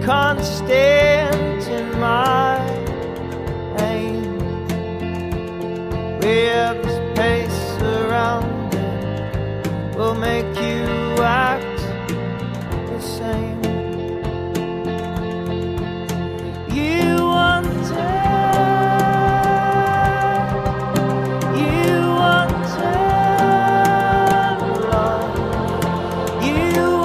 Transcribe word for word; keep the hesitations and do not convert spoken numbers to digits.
constant in my aim. We have space around it, we'll make